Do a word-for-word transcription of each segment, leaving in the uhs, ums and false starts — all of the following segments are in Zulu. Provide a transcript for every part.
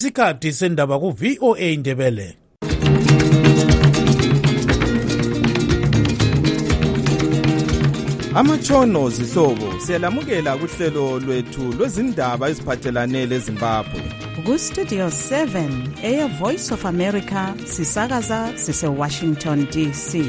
Isikhathi sendaba ku V O A Ndebele. Amatshono zihlobo siyalamukela kuhlelo lwethu lwezindaba eziphathelane leZimbabwe. Ku Studio seven eya Voice of America sisakaza sise Washington D C.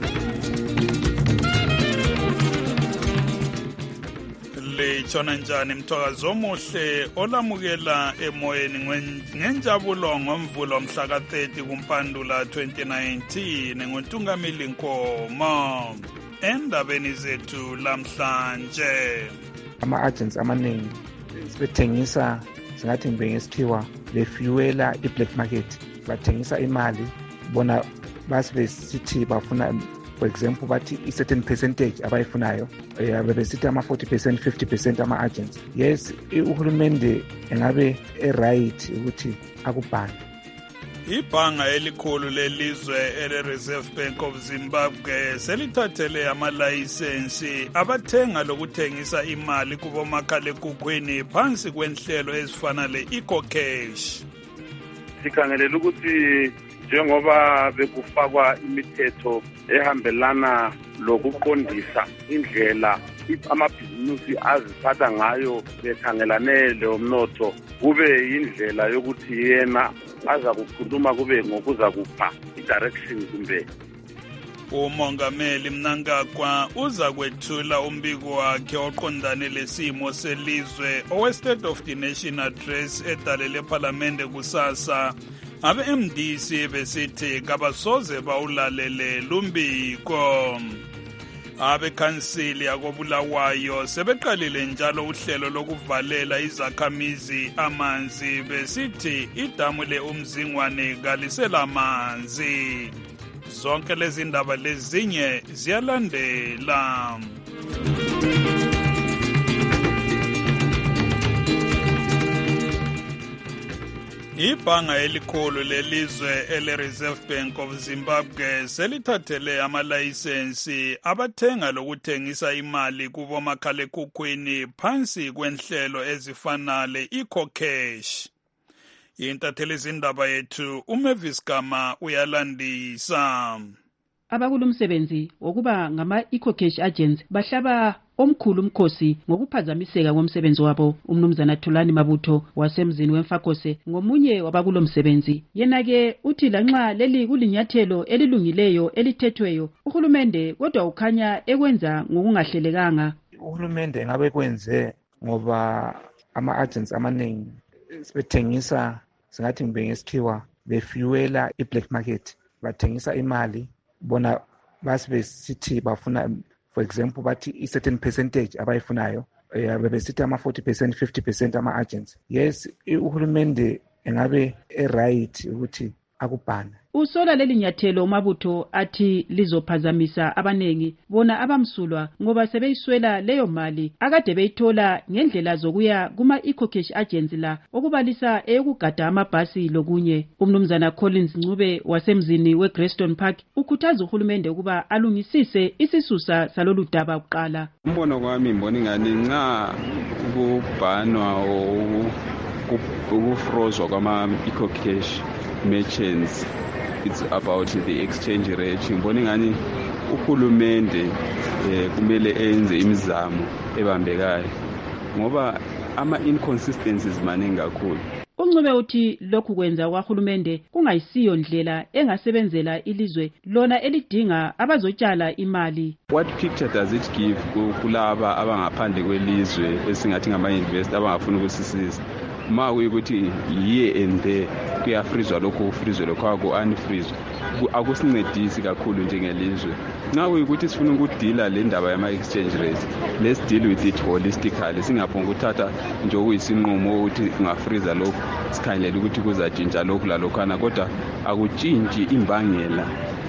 Lechona njani mthakazo omuhle olamukela emoyeni ngenjabulo ngomvulo mhla ka thirty kuMpandula twenty nineteen ngontungameli Nkomo. Endabeni zethu lamhlanje ama-agents amaningi sebethengisa singathi ngesikhiwa befuela i-black market, bathengisa imali bona basibesithi bafuna for example bathi i-certain percentage abayifunayo bebesithi ama-forty percent fifty percent ama-agents. Yes, uhulumende engabe e-right ukuthi akubhane. Ibhanga elikhulu lelizwe ele-Reserve Bank of Zimbabwe selithathele amalayisensi abathenga lokuthengisa imali kubomakhalekhukhwini phansi kwenhlelo ezifana le-EcoCash. Sikhangelela ukuthi njengoba bekufakwa imithetho ehambelana lokuqondisa indlela amabhizinisi aziphatha ngayo bekhangelane lomnotho, kube indlela yokuthi yena aza kukhuluma kube ngokuza kupha i-direction kumbe. Umongameli Mnangagwa uza kwethula umbiko wakhe oqondane lesimo selizwe owe-State of the Nation Address edalele eParliamente kusasa. Abe-M D C besithi kabasoze bawulalele lumbiko. Abekhansili yakobulawayo sebeqalile njalo uhlelo lokuvalela izakhamizi amanzi besithi idamu le-Umzingwane kalisela amanzi. Zonke lezi ndaba lezinye ziyalandela. Ibhanga elikhulu lelizwe ele-Reserve Bank of Zimbabwe selithathele amalayisensi abathenga lokuthengisa imali kubomakhalekhukhwini phansi kwenhlelo ezifana le-EcoCash. Intatheli zindaba yethu uMavis Gama uyalandisa. Abakulumsebenzi wokuba ngama-EcoCash agents bahlaba omkhulu umkhosi ngokuphazamiseka komsebenzi wabo. Umnumzana Thulani Mabutho wasemzini weMfakose ngomunye wabakulomsebenzi. Yena-ke uthi lanxa leli kulinyathelo elilungileyo elithethweyo, uhulumende kodwa ukhanya ekwenza ngokungahlelekanga. Uhulumende engabe kwenze ngoba ama-agents amaningi sebethengisa singathi ngesikhiwa befuela i-black market, bathengisa imali bona basibesithi bafuna for example bathi i-certain percentage abayifunayo bebesithi ama-forty percent fifty percent ama-agents. Yes, uhulumende engabe e-right ukuthi akubhane. Usola leli nyathelo Mabutho athi lizophazamisa abanengi bona abamsulwa ngoba sebeyiswela leyo mali akade beyithola ngendlela zokuya kuma-EcoCash agents la okubalisa eyokugada amabhasi lokunye. Umnumzana Collins Ncube wasemzini we-Greyston Park ukhuthaza uhulumende ukuba alungisise isisusa salolu daba kuqala. Umbono kwami mbona ingani nxa kubhanwa ukufrozwa kwama-EcoCash merchants, it's about the exchange rate. Ngibona ngani uhulumende eh, kumele enze imizamo ebambekayo ngoba ama inconsistencies maningi kakhulu. Uncube uthi lokhu kwenza kwahulumende kungayisiyo ndlela engasebenzela ilizwe lona elidinga abazotshala imali. What picture does it give kulaba abangaphandle kwelizwe esingathi ngama-investor abangafuna ukusisiza? Ma kuyikuthi here and there kuyafrizwa lokho kufrizwe lokho aku-unfrizwa akusincedisi kakhulu njengelizwe. Nxa kuyikuthi sifuna ukudila le ndaba yama-exchange rate, let's deal with it holistically, singaphonga ukuthatha nje okuyisinqumo ukuthi kungafriza lokho sikhangelela ukuthi kuzatshintsha lokhu lalokhana, kodwa akutshintshi imbangela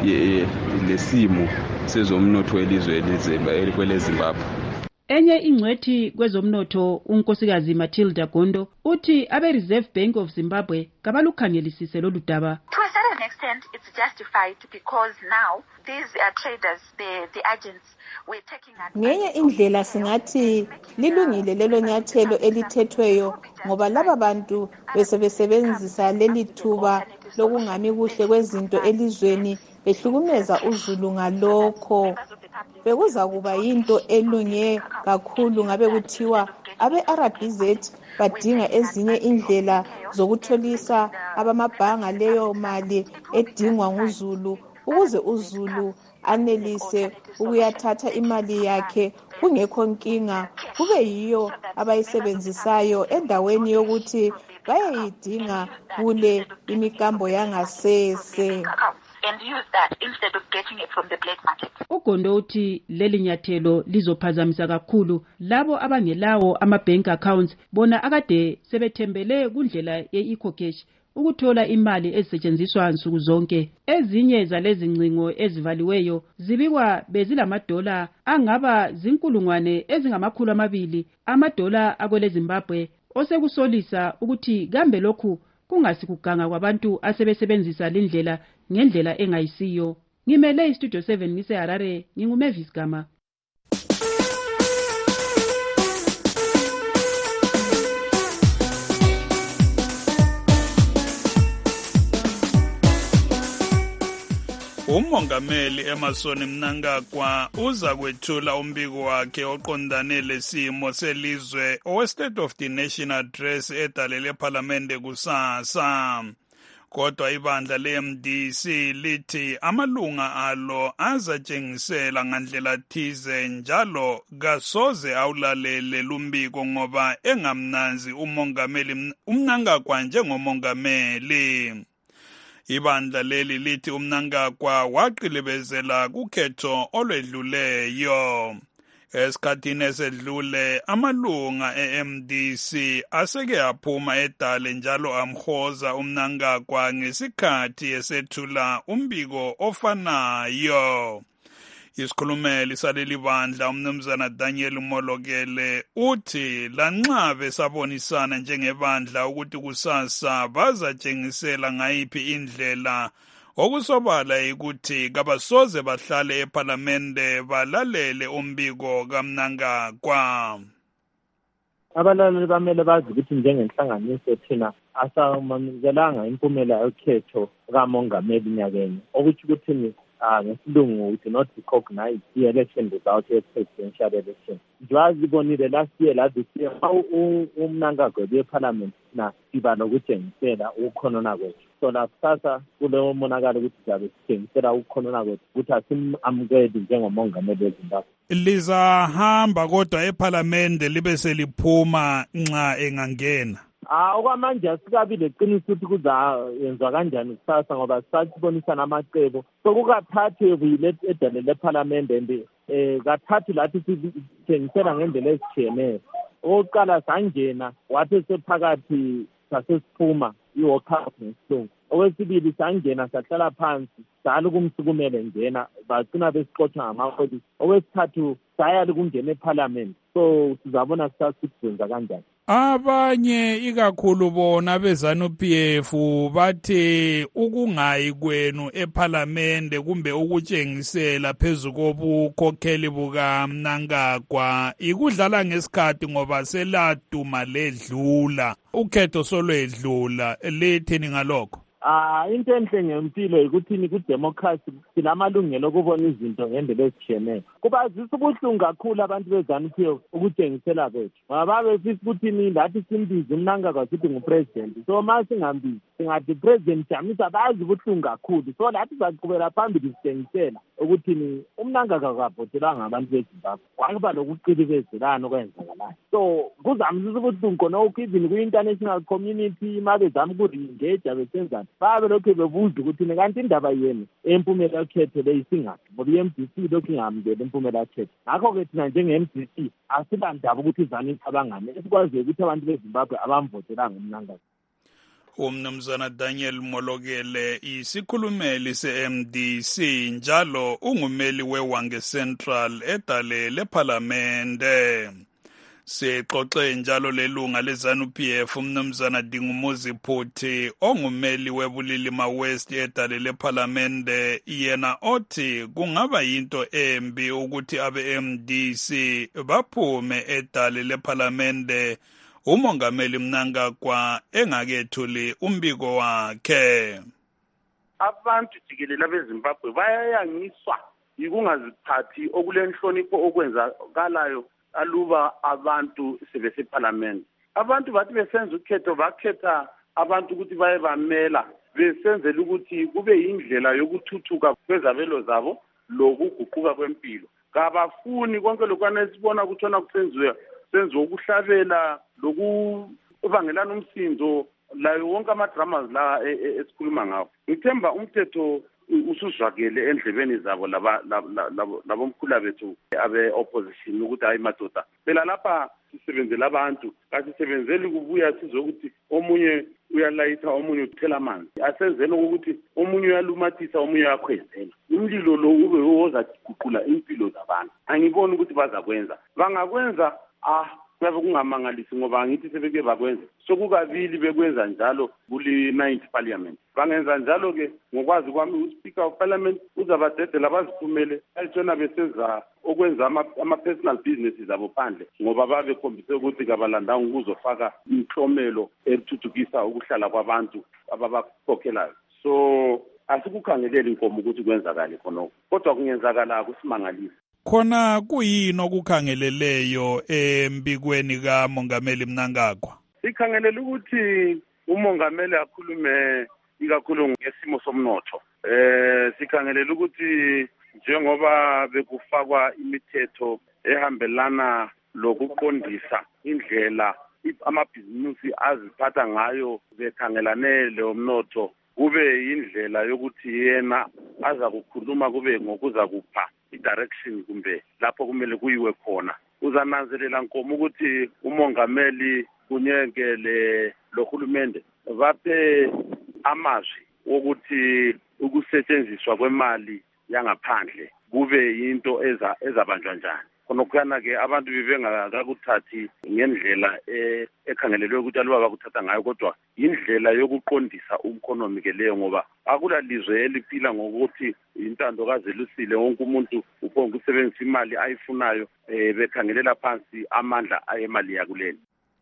lesimo sezomnotho welizwe kweleZimbabwe. Enye ingcwethi kwezomnotho unkosikazi Matilda Gondo uthi abe-Reserve Bank of Zimbabwe kabalukhangelisise lolu daba. To a certain an extent, it's justified because now these uh, traders, the, the agents, were taking ngenye indlela singathi lilungile lelo nyathelo elithethweyo ngoba laba bantu besebesebenzisa leli thuba lokungami kuhle kwezinto elizweni behlukumeza uZulu ngalokho. Bekuza kuba yinto elunge kakhulu ngabe kuthiwa abe-R B Z badinga ezinye indlela zokutholisa abamabhanga leyo mali edingwa nguZulu ukuze uZulu anelise ukuyathatha imali yakhe kungekho nkinga, kube yiyo abayisebenzisayo endaweni yokuthi bayayidinga kule imikambo yangasese. And use that instead of getting it from the black market. Ugondo uthi leli nyathelo lizophazamisa kakhulu labo abangelawo ama-bank accounts bona akade sebethembele kundlela ye-EcoCash ukuthola imali ezisetshenziswa nsuku zonke. Ezinye zalezi ngcingo ezivaliweyo zibikwa bezilamadola angaba zinkulungwane ezingamakhulu amabili amadola akwele Zimbabwe, osekusolisa ukuthi kambe lokhu kungasikuganga kwabantu asebesebenzisa lindlela ngendlela engayisiyo. Ngimele istudio seven ngise Harare, nginguMavis Gama. Umongameli Emmerson Mnangagwa uza kwethula umbiko wakhe oqondane lesimo selizwe owe-State of the Nation Address edalele eParliamente kusasa. Kodwa ibandla le-M D C lithi amalunga alo azatshengisela ngandlela thize njalo kasoze awulalele lumbiko ngoba engamnanzi umongameli uMnangagwa njengomongameli. Ibandla leli lithi uMnangagwa waqilibezela kukhetho olwedluleyo. Esikhathini esedlule amalunga e-M D C aseke aphuma edale njalo amhoza uMnangagwa ngesikhathi esethula umbiko ofanayo. Isikhulumeli saleli bandla umnumzana Daniel Molokele uthi lanxa besabonisana njengebandla ukuthi kusasa bazatshengisela ngayiphi indlela, okusobala ukuthi kabasoze bahlale eParliamente balalele umbiko kaMnangagwa. Abalaleli bamele bazi ukuthi njengenhlanganiso thina asamamukelanga impumela yokhetho kamongameli nyakeni, okuthi ukuthi Ah, ngesilungu we do not recognize the election result of presidential election. Njengoba bonile last year la this year uMnangagwa beParliament na siba lokutshengisela ukukhonona kwethu. So la kusasa kuleyo monakalo ukuthi siyabe sitshengisela ukukhonona kwethu ukuthi asimamukeli njengomongameli weZimbabwe. Lizahamba kodwa eParliamente libe seliphuma nxa engangena. Ah, okwamanje asikabi leqiniso ukuthi kuzayenziwa kanjani kusasa ngoba sisabonisana amacebo. Sokukathathu vile edale leParliamente and eh kathathu lathi sithengisela ngendlela ezitshiyeneyo. Oqala sangena wathi sephakathi sasesiphuma iwalkout ngesilungu. Okwesibili sangena sahlala phansi sala kumsukumele ngena bagcina besixoxa ngamapolisi. Okwesithathu saya ukungena eParliament. So sizabona kusasa kanjani. Abanye ikakhulu bona bezanu P F bathe ukungayi kwenu eParliamente kumbe ukutshengisela phezulu kobukhokheli buka Mnangagwa ikudlala ngesikhathi ngoba seladuma ledlula ukhetho solwedlula letheni ngalokho. Ah, into enhle ngempilo ukuthi kudemocracy sinamalungelo okubona izinto ngendlela ezitshiyeneyo. Kubazisa ubuhlungu kakhulu abantu bezanu P F ukutshengisela kwethu. Ngoba befisa ukuthi lathi simbize uMnangagwa sithi ngupresident. So mase ngambizi singathi president Jamisa bazi ubuhlungu kakhulu. So lathi saqhubela phambili sitshengisela ukuthi uMnangagwa kabhotelanga abantu beZimbabwe. Kwaba lokuqilibezelana okwenzakalayo. So kuzamzisa ubuhlungu khona ukuzini ku-international community mabe zama uku-engage besenza babe lokho bebuza ukuthi kanti indaba yenu empumela yokhetho leyisingaphi ngoba i-M D C lokhu ingamukela impumela yokhetho. Ngakho-ke thina njenge-M D C asibandaba ukuthi izanu icabangane esikwaziyo ukuthi abantu beZimbabwe abamvotelanga uMnangagwa. Umnumzana Daniel Molokele isikhulumeli se-M D C njalo ungumeli weWange Central edale leParliamente. Sixoxe njalo lelunga leZANU-P F umnumzana Dingumuzi Phuthi ongumeli weBulilima West edale lePhalamende yena othi kungaba yinto embi ukuthi abe-M D C baphume edale lePhalamende umongameli Mnangagwa engakethuli umbiko wakhe. Abantu jikelele beZimbabwe bayayangiswa yikungaziphathi okulenhlonipho okwenzakalayo aluba abantu sebesePhalamende. Abantu bathi besenza ukhetho bakhetha abantu ukuthi baye bamela besenzela ukuthi kube indlela yokuthuthuka kwezabelo zabo lokuguquka kwempilo. Kabafuni konke lokwana esibona kuthona kusenziwe senzo ukuhlabela lokubangelana umsindo layo wonke ama-dramas la esikhuluma ngawo. Ngithemba umthetho usuzwakele endlebeni zabo laba labomkhulu bethu abe-opposition ukuthi hayi madoda phela lapha sisebenzela abantu kasisebenzeli kubuya sizokuthi omunye uyalayitha omunye uthela amanzi asenzeni ukuthi omunye uyalumathisa omunye uyakhwezela umlilo lo ube wozaguqula impilo zabantu. Angiboni ukuthi bazakwenza bangakwenza ah kuyabe kungamangalisi ngoba ngithi sebeke bakwenza sokukabili bekwenza njalo kuli ninth parliament. Bangenza njalo ke ngokwazi kwami uSpeaker of Parliament uzabadedela baziphumele ayitshona besenza okwenza ama-personal businesses abo phandle ngoba babekhombise ukuthi kabalandanga ukuzofaka inhlomelo ethuthukisa ukuhlala kwabantu ababakhokhelayo. So asikukhangeleli inkomo ukuthi kwenzakale khonoko kodwa kungenzakala kusimangalisa. Khona kuyini okukhangeleleyo embikweni kaMongameli Mnangagwa? Sikhangelela ukuthi umongameli akhulume ikakhulu ngesimo somnotho. Eh sikhangelela ukuthi njengoba bekufakwa imithetho ehambelana lokuqondisa indlela amabhizinisi aziphatha ngayo bekhangelane lomnotho kube indlela yokuthi yena aza kukhuluma kube ngokuza kupha i-direction kumbe lapho kumele kuyiwe khona. Uzananzelela nkomo ukuthi umongameli kunyekele lohulumende baphe amazwi wokuthi ukusetshenziswa kwemali yangaphandle kube yinto eza ezabanjwa njani. Khonokuyana ke abantu bebengakakuthathi ngendlela ekhangelelwe ukuthi aluba bakuthatha ngayo kodwa indlela yokuqondisa umkhonomi ke leyo ngoba akulalizwe eliphila ngokuthi intando kazelusile wonke umuntu uphonga ukusebenzisa imali ayifunayo bekhangelela phansi amandla ayemali yakuleli.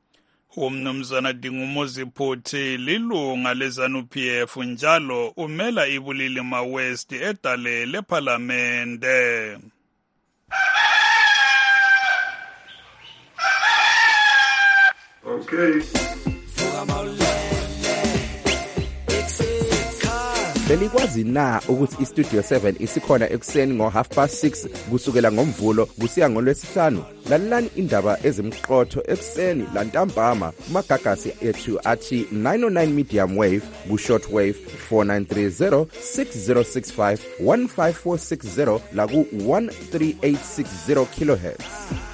Umnumzana Dingumuzi Phuthi lilunga leZANU-P F njalo umela iBulilima West edale lePhalamende. Okay. Belikwazi na ukuthi iStudio seven isikhona ekuseni ngo half past six kusukela ngomvulo kusiya ngolwesihlanu? Lalelani indaba ezimqotho ekuseni lantambama kumagagasi ethu athi nine oh nine medium wave ku short wave four nine three zero six zero six five one five four six zero la ku one three eight six zero kilohertz.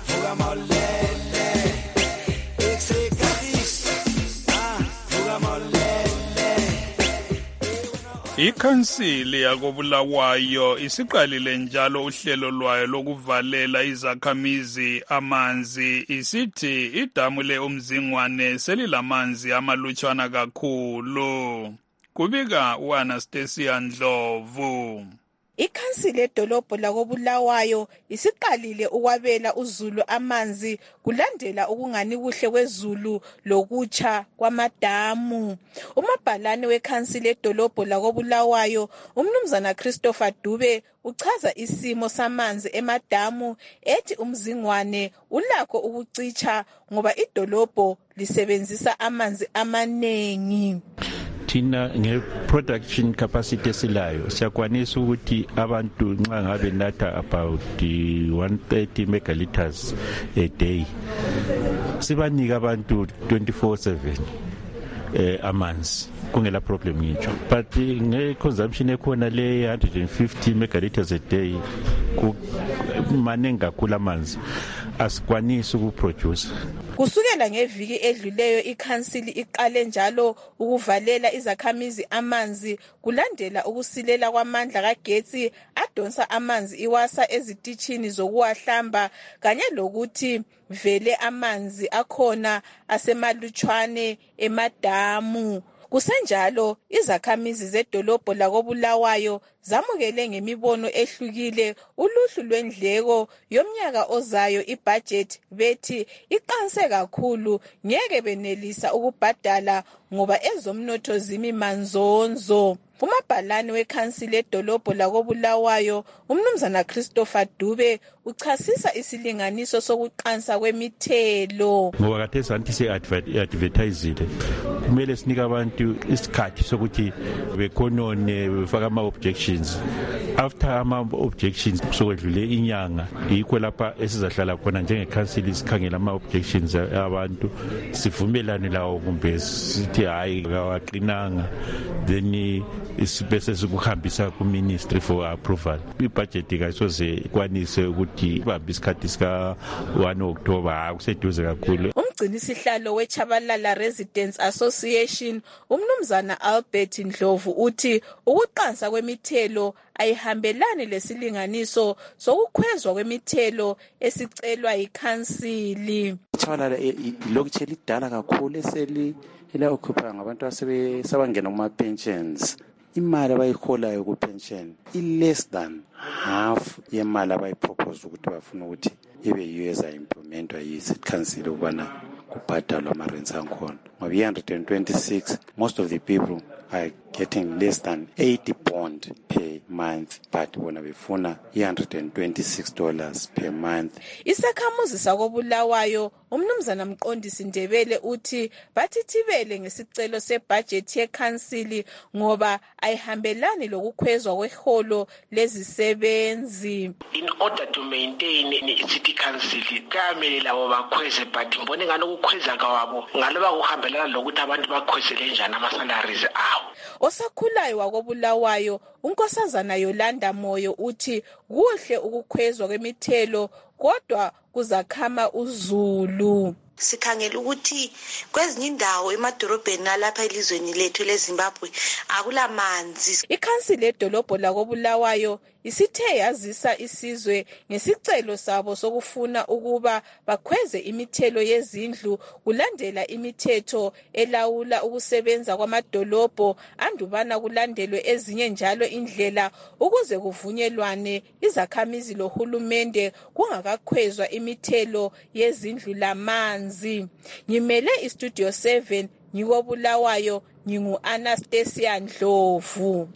Ikhansili yakoBulawayo isiqalile njalo uhlelo lwayo lokuvalela izakhamizi amanzi isithi idamu leUmzingwane selilamanzi amalutshwana kakhulu. Kubika uAnastasia Ndlovu. Ikhansili edolobho lakoBulawayo isiqalile ukwabela uZulu amanzi kulandela ukungani kuhle kwezulu lokutsha kwamadamu. Umabhalane wekhansili edolobho lakoBulawayo umnumzana Christopher Dube uchaza isimo samanzi emadamu ethi uMzingwane ulakho ukucitsha ngoba idolobho lisebenzisa amanzi amanengi. Thina nge-production capacity esilayo siyakwanisa ukuthi abantu nxa ngabe natha about one thirty megaliters a day sibanika abantu twenty-four seven eh amanzi kungela problem ngitsho. But nge-consumption ekhona le one hundred fifty megaliters a day kumanengi kakhulu amanzi asikwanisi ukuproduce. Kusukela ngeviki edluleyo ikhansili iqale njalo ukuvalela izakhamizi amanzi kulandela ukusilela kwamandla kagetsi adonsa amanzi iwasa ezititshini zokuwahlamba kanye lokuthi vele amanzi akhona asemalutshwane emadamu. Kusenjalo izakhamizi zedolobho lakoBulawayo zamukele ngemibono ehlukile uluhlu lwendleko yomnyaka ozayo ibudget bethi iqanse kakhulu ngeke benelisa ukubhadala ngoba ezomnotho zimi manzonzo. Umabhalane wekhansili edolobho lakoBulawayo umnumzana Christopher Dube uchasisa isilinganiso sokuqansa kwemithelo. Ngoba khathesi anti se-advertisile kumele sinike abantu isikhathi sokuthi bekhonone befaka ama-objections. After ama-objections sokwedlule inyanga yikho lapha esizahlala khona njengekhansili sikhangela ama-objections abantu sivumelane lawo kumbe sithi hayi kawaqinanga then isibese sikuhambisa ku-ministry for approval. Ibudget kayisoze ikwanise ukuthi ibambe isikhathi sika one October akuseduze kakhulu. Umgcinisihlalo weChabalala Residents Association umnumzana Albert Ndlovu uthi ukuqansa kwemithelo ayihambelani lesilinganiso sokukhwezwa kwemithelo esicelwa yikhansili. Chabalala lokhu lidala kakhulu eseli ila occupy ngabantu asebesabangena kuma pensions. Imali abayiholayo ku pension i less than half yemali abayipropose ukuthi bafuna ukuthi ibe yiyo implementwa yi-city council ukubana kubhadalwa ama-rents ankhona. Ngoba one hundred twenty-six, most of the people are getting less than eighty bond per month, but bona befuna one hundred twenty-six dollars per month. Isakhamuzi sakoBulawayo umnumzana Mqondisi Ndebele uthi bathithibele ngesicelo sebudget yekhansili ngoba ayihambelani lokukhwezwa kweholo lezisebenzi. In order to maintain i-city council kamele labo bakhweze, but mbone ngalo kukhweza kwabo ngaloba kuhambelana lokuthi abantu bakhwezele njani ama-salaries awo. Osakhulayo wakoBulawayo unkosazana Yolanda Moyo uthi kuhle ukukhwezwa kwemithelo kodwa kuzakhama uzulu. Sikhangela ukuthi kwezinye indawo emadorobheni nalapha elizweni lethu leZimbabwe akulamanzi. Ikhansili edolobho lakoBulawayo isithe yazisa isizwe ngesicelo sabo sokufuna ukuba bakhweze imithelo yezindlu kulandela imithetho elawula ukusebenza kwamadolobho andubana kulandelwe ezinye njalo indlela ukuze kuvunyelwane izakhamizi lohulumende kungakakhwezwa imithelo yezindlu lamanzi. Ngimele istudio seven ngikoBulawayo ngingu Anastasia Ndlovu.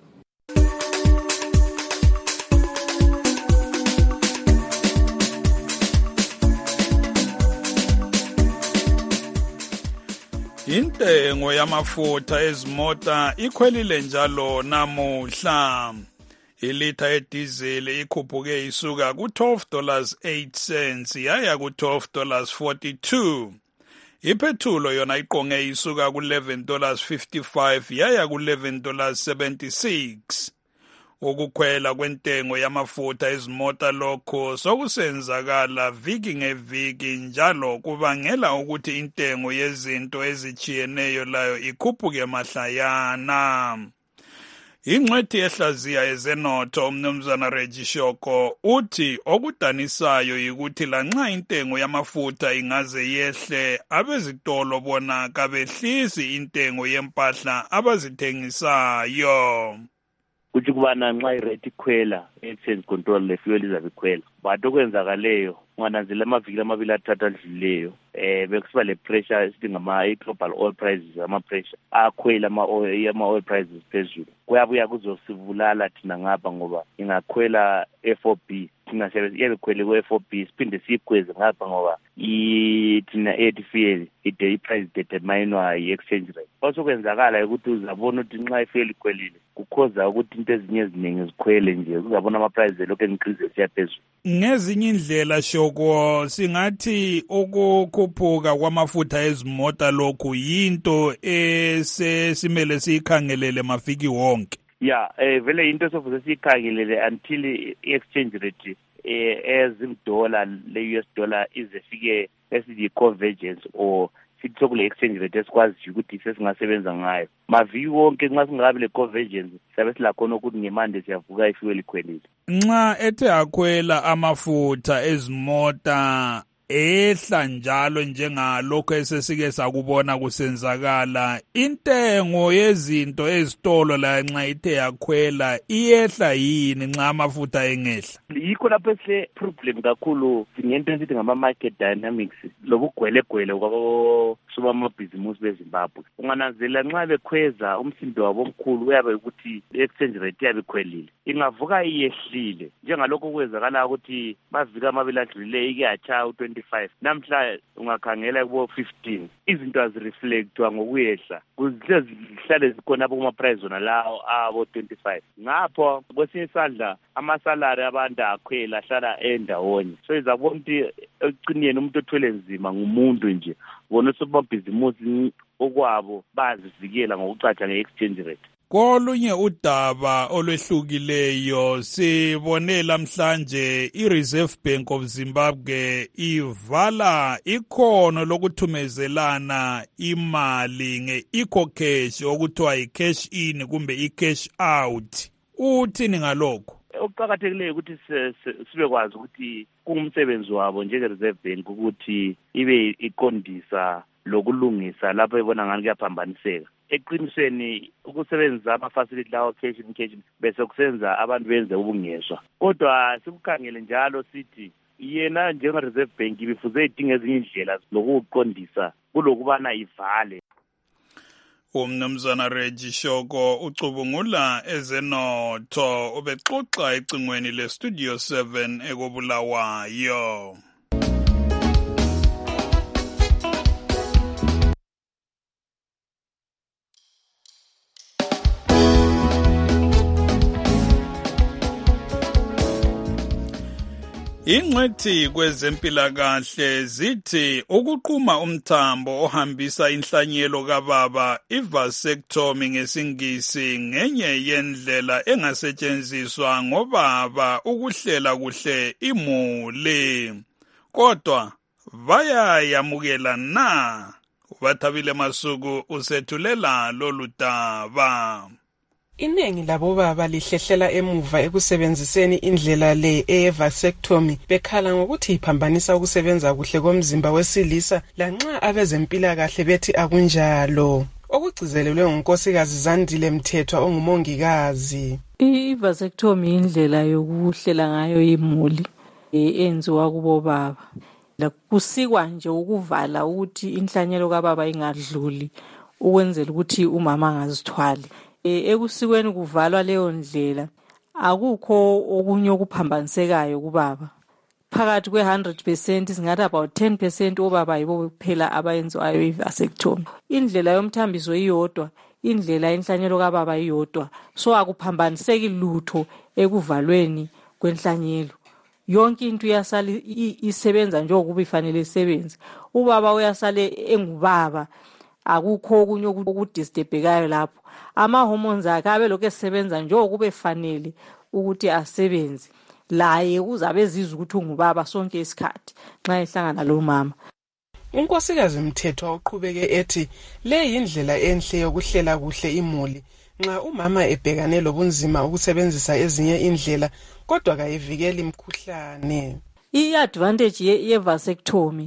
Intengo yamafutha ezimota ikhwelile njalo namuhla. Ilitha yedizeli ikhuphuke isuka ku twelve dollars eight cents yaya ku twelve dollars forty-two. Iphethulo yona iqonge isuka ku eleven dollars fifty-five yaya ku eleven dollars seventy-six. Ukukhwela kwentengo yamafutha ezimota lokho sokusenzakala viki ngeviki njalo kubangela ukuthi intengo yezinto ezichiyeneyo layo ikhuphuke mahlayana. Ingcwethi ehlaziya ezenotho umnumzana Reggie Shoko uthi okudanisayo yikuthi lanxa intengo yamafutha ingaze yehle abezitolo bona kabehlisi intengo yempahla abazithengisayo. Kuthi kubana nxa irate ikhwela exchange control le fuel izabe ikhwela but okwenzakaleyo ngananzela amaviki amabili athathu adlulileyo eh bekusiba le pressure esithi ngama global oil prices ama pressure akhwela ama oil ama oil prices phezulu kuyabuya kuzosivulala thina ngapha ngoba ingakhwela F O B thina siyabe khwele kwe four B siphinde siyikhweze ngapha ngoba thina ethi ide i-price determinwa yi-exchange rate. Osokwenzakala ukuthi uzabona ukuthi nxa i-fuel ikhwelile kukhoza ukuthi into ezinye eziningi zikhwele nje, uzabona ama-price elokhu encrease siya phezulu. Ngezinye indlela Shoko, singathi ukukhuphuka kwamafutha ezimota lokhu yinto esesimele siyikhangelele mafiki wonke. Yeah, eh vele into sofuze siyikhangelele until i-exchange rate eh ezimdola le-U S dollar izefike esithi convergence or sithi sokule exchange rate esikwazi ukuthi sesingasebenza ngayo. Maviki wonke nxa singabe le convergence sabe silakhona ukuthi ngemande siyavuka ifuel ikhwelile. Nxa ethe akhwela amafutha ezimota ehla njalo njengalokho esesike sakubona kusenzakala, intengo yezinto ezitolo la nxa ithe yakhwela iyehla yini nxa amafutha engehla? Yikho lapho esile problem kakhulu ngento esithi ngama market dynamics lobugwelegwele kwabo sobamabhizimusi beZimbabwe. Ungananzela nxa bekhweza umsindo wabo omkhulu uyabe ukuthi exchange rate yabe ikhwelile, ingavuka iyehlile njengalokho kwenzakala ukuthi mavika amabili adlule ike yacha u twenty-five, namhla ungakhangela kubo fifteen, izinto azireflectwa ngokuyehla kuzihlale zikhona kuma price zona lawo abo twenty-five. Ngapho kwesinye isandla amasalary abantu akhwela ahlala endawonye, so izabona ukuthi eciniyeni umuntu othwele nzima ngumuntu nje, bona sobabhizimusi okwabo bazivikela ngokucatsha nge-exchange rate. Kolunye udaba olwehlukileyo sibone lamhlanje i-Reserve Bank of Zimbabwe ivala ikhono lokuthumezelana imali nge-ecocash okuthiwa yi-cash in kumbe i-cash out. Uthini ngalokho? Okuqakathekileyo ukuthi sibe kwazi ukuthi kungumsebenzi wabo njenge-Reserve Bank ukuthi ibe iqondisa lokulungisa lapho ebona ngani kuyaphambaniseka. Eqinisweni ukusebenzisa ama-facility lawo cash in cash bese kusenza abantu benze ubungezwa. Kodwa sikukhangele njalo sithi yena njenge-Reserve Bank ibifuze idinga ezinye indlela lokuqondisa kulokubana ivale. Umnumzana Reggie Shoko ucubungula ezenotho ubexoxa ecingweni le-Studio seven ekobulawayo. Ingcwethi kwezempilakahle zithi ukuquma umthambo ohambisa inhlanyelo kababa i-vasectomy ngesingisi ngenye yendlela engasetshenziswa ngobaba ukuhlela kuhle imuli. Kodwa bayayamukela na? Ubathabile Masuku usethulela lolu daba. Iningi labobaba lihlehlela emuva ekusebenziseni indlela le eye-vasectomy bekhala ngokuthi iphambanisa ukusebenza kuhle komzimba wesilisa lanxa abezempilakahle bethi akunjalo. Okugcizelelwe ngunkosikazi Zandile Mthethwa ongumongikazi. I-vasectomy indlela yokuhlela ngayo imuli enziwa kubobaba. Kusikwa nje ukuvala ukuthi inhlanyelo kababa ingadluli ukwenzela ukuthi umama angazithwali. Ekusikweni kuvalwa leyo ndlela akukho okunye okuphambanisekayo kubaba. Phakathi kwe one hundred percent singathi about ten percent obaba yibo kuphela abayenziwayo i-vasectomy. Indlela yomthambiso iyodwa, indlela inhlanyelo kababa iyodwa, so akuphambaniseki lutho ekuvalweni kwenhlanyelo. Yonke into yasala isebenza njengokuba ifanele isebenze. Ubaba uyasale engubaba, akukho okunye okudisturbekayo lapho. Ama-hormones akhe abe lokhu esebenza njengokuba efanele ukuthi asebenze. Laye uzabe ezizwa ukuthi ungubaba sonke isikhathi nxa ehlangana lo mama. Unkosikazi Mthethwa uqhubeke ethi le yindlela enhle yokuhlela kuhle imuli nxa umama ebhekane lobunzima ukusebenzisa ezinye indlela kodwa kayivikeli imkhuhlane. I-advantage ye-vasectomy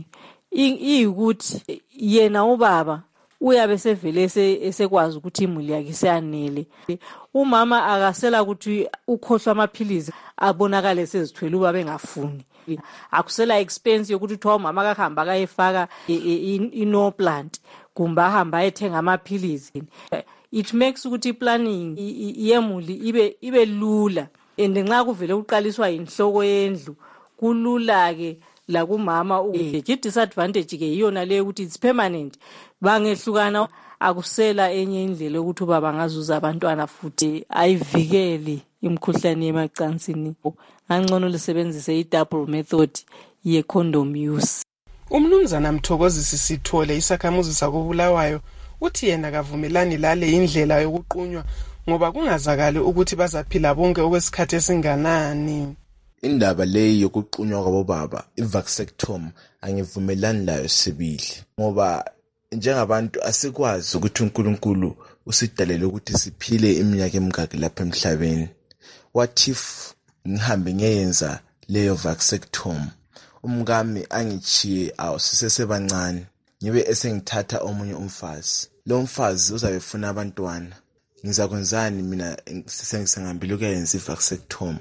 iyikuthi yena ubaba uyabe sevele esekwazi ukuthi imuli yakhe seyanele. Umama akasela ukuthi ukhohlwa amaphilizi abonakale sezithwele ubaba engafuni. Akusela expense yokuthi uthiwa umama akahamba akayefaka i-no plant kumbe ahamba ayethenga amaphilizi. It makes ukuthi planning yemuli ibe ibe lula and nxa kuvele uqaliswa inhloko yendlu kulula ke la kumama ke disadvantage ke iyona le ukuthi it's permanent bangehlukana akusela enye indlela ukuthi ubaba ngazuza abantwana futhi ayivikele imkhuhlane yemacansini ngangcono lisebenzise i-double method ye-condom use. Umnumzana Mthokozisi Sithole isakhamuzi sakobulawayo uthi yena kavumelani lale indlela yokuqunywa ngoba kungazakali ukuthi bazaphila bonke okwesikhathi esinganani. Indaba leyi yokuqunywa kwabobaba i-vasectomy angivumelani layo sibili ngoba njengabantu asikwazi ukuthi uNkulunkulu usidalele ukuthi siphile iminyaka emingaki lapha emhlabeni. What if ngihambe ngiyenza leyo vasectomy umkami angichiye awu sisesebancane ngibe esengithatha omunye umfazi, lo mfazi uzabe efuna abantwana, ngizakwenzani mina sengihambile ukuyenza i-vasectomy?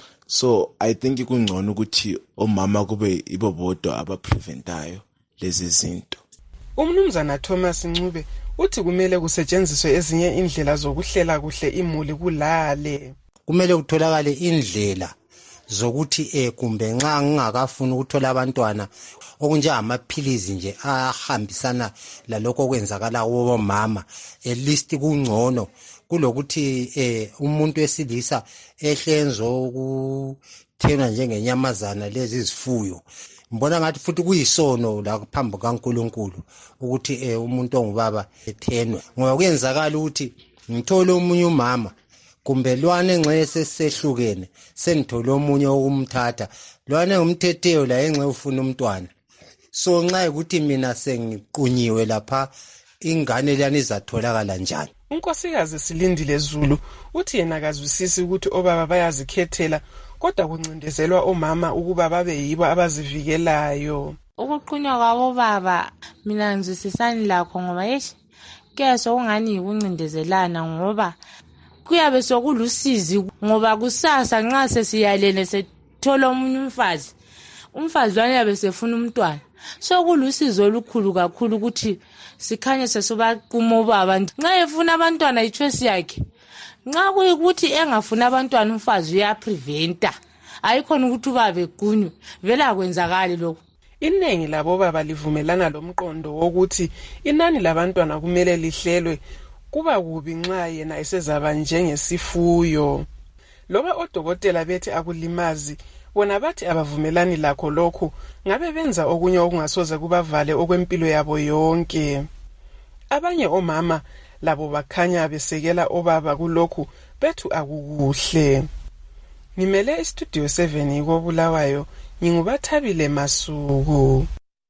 So I think kungcono ukuthi omama kube ibo bodwa abapreventayo lezi zinto. Umnumzana Thomas Ncube uthi kumele kusetshenziswe ezinye indlela zokuhlela kuhle imuli kulale. Kumele kutholakale indlela zokuthi eh kumbe nxa ngingakafuni ukuthola abantwana okunjengamaphilizi nje ahambisana lalokho okwenzakala kubo mama, at least kungcono kulokuthi eh umuntu wesilisa ehlenzo ukuthenwa njengenyamazana lezi izifuyo. Mbona ngathi futhi kuyisono la phambi kaNkulunkulu ukuthi eh umuntu ongubaba ethenwe ngoba kuyenzakala ukuthi ngithole umunye umama kumbe lwane nxe sesehlukene senithole omunye okumthatha lwane ngumthetheyo la enxe ufuna umntwana. So nxa ukuthi mina sengiqunyiwe lapha ingane liyani izatholakala njani? Unkosikazi Silindile Zulu uthi yena kazwisisi ukuthi obaba bayazikhethela kodwa kuncindezelwa omama ukuba babe yibo abazivikelayo. Ukuqunywa kwabo baba mina ngizwisisani lakho ngoba yeshi keso ungani yikuncindezelana ngoba kuyabe sokulusizi ngoba kusasa nxa sesiyalene sethola umunye umfazi umfazi wani yabe sefuna umntwana. So kulusizo olukhulu kakhulu ukuthi sikhanye sesobaquma obaba nxa efuna abantwana ichoice yakhe. Nxa kuyikuthi engafuna abantwana umfazi uyapreventa ayikhona ukuthi ubabe qunywe vela kwenzakala lokho. Iningi labo baba livumelana lomqondo wokuthi inani labantwana kumele lihlelwe kuba kubi nxa yena esezaba njengesifuyo. Loba odokotela bethi akulimazi bona bathi abavumelani lakho lokho ngabe benza okunye okungasoze kubavale okwempilo yabo yonke. Abanye omama labo bakhanya besekela obaba kulokhu bethu akukuhle. Ngimele istudio seven ikobulawayo ngingubathabile Masuku.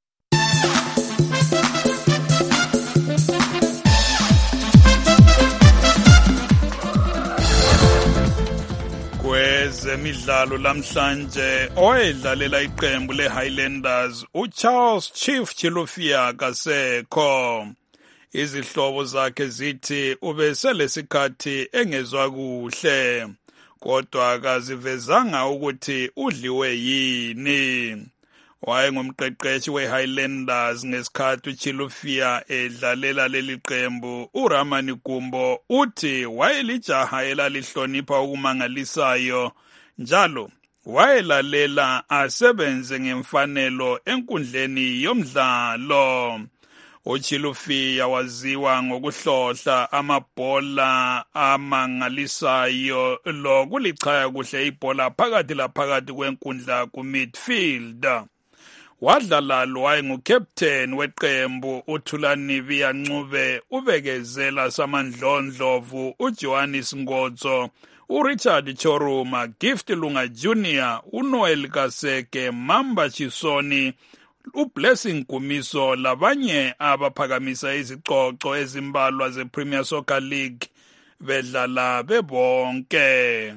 Kwezemidlalo lamhlanje owedlalela iqembu leHighlanders uCharles Chief Chilufya kasekho. Izihlobo zakhe zithi ubeselesikhathi engezwa kuhle kodwa akazivezanga ukuthi udliwe yini. Wayengumqeqeshi weHighlanders ngesikhathi uChilufya edlalela leli qembu. uRamani Gumbo uthi wayelijaha elalihlonipha ukumangalisayo njalo wayelalela asebenze ngemfanelo enkundleni yomdlalo. uChilufya waziwa ngokuhlohla amabhola amangalisayo lokulichaya kuhle ibhola phakathi laphakathi kwenkundla ku-midfield. Wadlala lo wayengukapteni weqembu uThulani Ncube, ubekezela Samandlondlovu, uJohannes Ngotso, uRichard Choruma, Gift Lunga Junior, uNoel Kaseke, Mamba Chisoni, uBlessing Gumiso labanye abaphakamisa izicoco ezimbalwa zePremier Soccer League bedlala bebonke.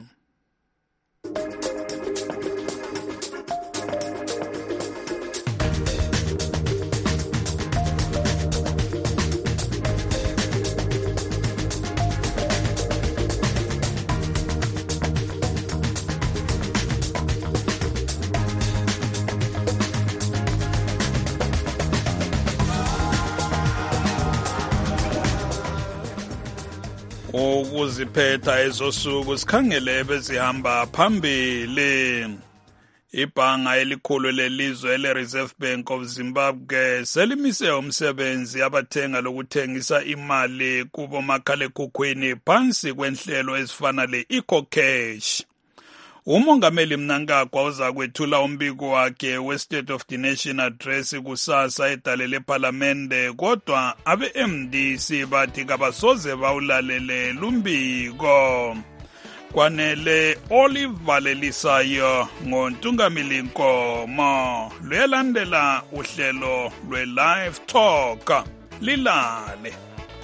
zokuziphetha ezosuku sikhangele bezihamba phambili. Ibhanga elikhulu lelizwe le-Reserve Bank of Zimbabwe selimise umsebenzi abathenga lokuthengisa imali kubo makhalekhukhwini phansi kwenhlelo ezifana le-EcoCash. Umongameli Mnangagwa uza kwethula umbiko wakhe we-State of the Nation Address kusasa edale lePhalamende, kodwa abe-M D C bathi kabasoze bawulalele lumbiko. Kwanele olivalelisayo ngontungamili Nkomo luyalandela uhlelo lwe-Live Talk. Lilale.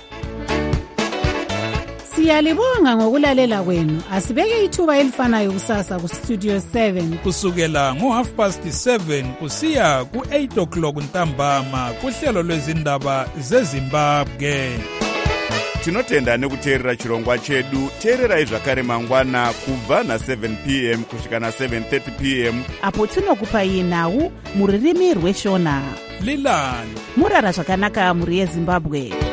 Siyalibonga ngokulalela kwenu. Asibeke ithuba elifanayo kusasa ku Studio seven kusukela ngo half past seven kusiya ku eight o'clock ntambama kuhlelo lwezindaba zeZimbabwe. Tinotenda nekuteerera chirongwa chedu. Teererai zvakare mangwana kubva na seven p m kusvika na seven thirty p m apo tinokupai nhau muririmi rweshona. Lilani. Murara zvakanaka muri yeZimbabwe.